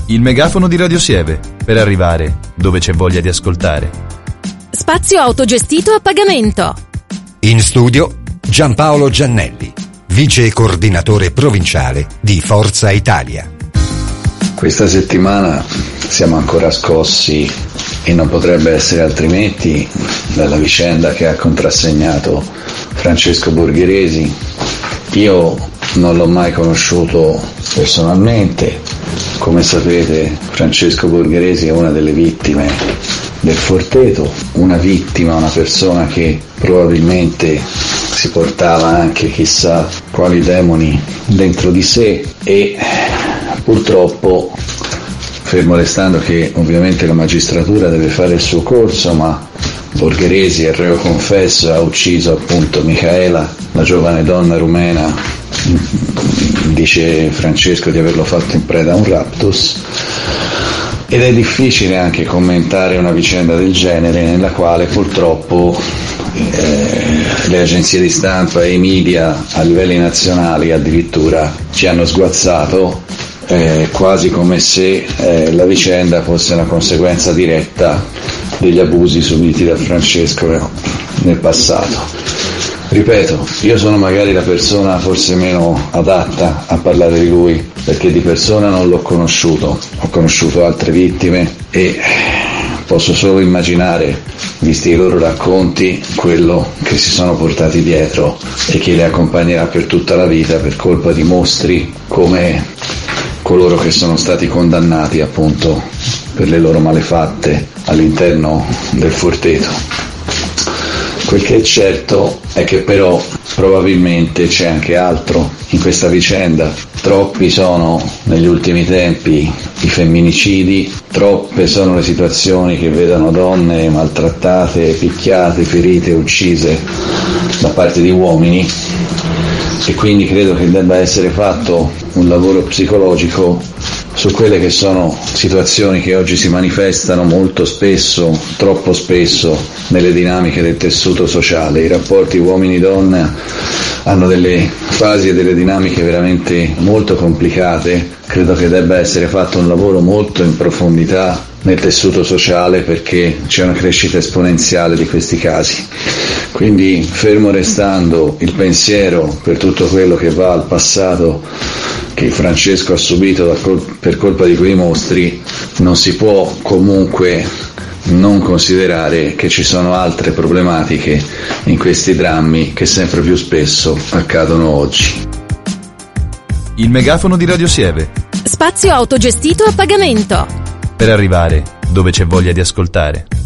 Il megafono di Radio Sieve, per arrivare dove c'è voglia di ascoltare. Spazio autogestito a pagamento. In studio Giampaolo Giannelli, vice coordinatore provinciale di Forza Italia. Questa settimana siamo ancora scossi, e non potrebbe essere altrimenti, dalla vicenda che ha contrassegnato Francesco Borgheresi. Io non l'ho mai conosciuto personalmente. Come sapete, Francesco Borgheresi è una delle vittime del Forteto, una persona che probabilmente si portava anche chissà quali demoni dentro di sé, e purtroppo, fermo restando che ovviamente la magistratura deve fare il suo corso, ma Borgheresi è reo confesso, ha ucciso appunto Micaela, la giovane donna rumena. Dice Francesco di averlo fatto in preda a un raptus, ed è difficile anche commentare una vicenda del genere nella quale purtroppo le agenzie di stampa e i media a livelli nazionali addirittura ci hanno sguazzato, quasi come se la vicenda fosse una conseguenza diretta degli abusi subiti da Francesco nel passato. Ripeto, io sono magari la persona forse meno adatta a parlare di lui, perché di persona non l'ho conosciuto, ho conosciuto altre vittime e posso solo immaginare, visti i loro racconti, quello che si sono portati dietro e che li accompagnerà per tutta la vita per colpa di mostri come coloro che sono stati condannati appunto per le loro malefatte all'interno del Forteto. Quel che è certo è che però probabilmente c'è anche altro in questa vicenda. Troppi sono negli ultimi tempi i femminicidi, troppe sono le situazioni che vedono donne maltrattate, picchiate, ferite, uccise da parte di uomini, e quindi credo che debba essere fatto un lavoro psicologico su quelle che sono situazioni che oggi si manifestano molto spesso, troppo spesso, nelle dinamiche del tessuto sociale. I rapporti uomini-donna hanno delle fasi e delle dinamiche veramente molto complicate. Credo che debba essere fatto un lavoro molto in profondità nel tessuto sociale, perché c'è una crescita esponenziale di questi casi. Quindi, fermo restando il pensiero per tutto quello che va al passato che Francesco ha subito per colpa di quei mostri, non si può comunque non considerare che ci sono altre problematiche in questi drammi che sempre più spesso accadono oggi. Il megafono di Radio Sieve. Spazio autogestito a pagamento. Per arrivare dove c'è voglia di ascoltare.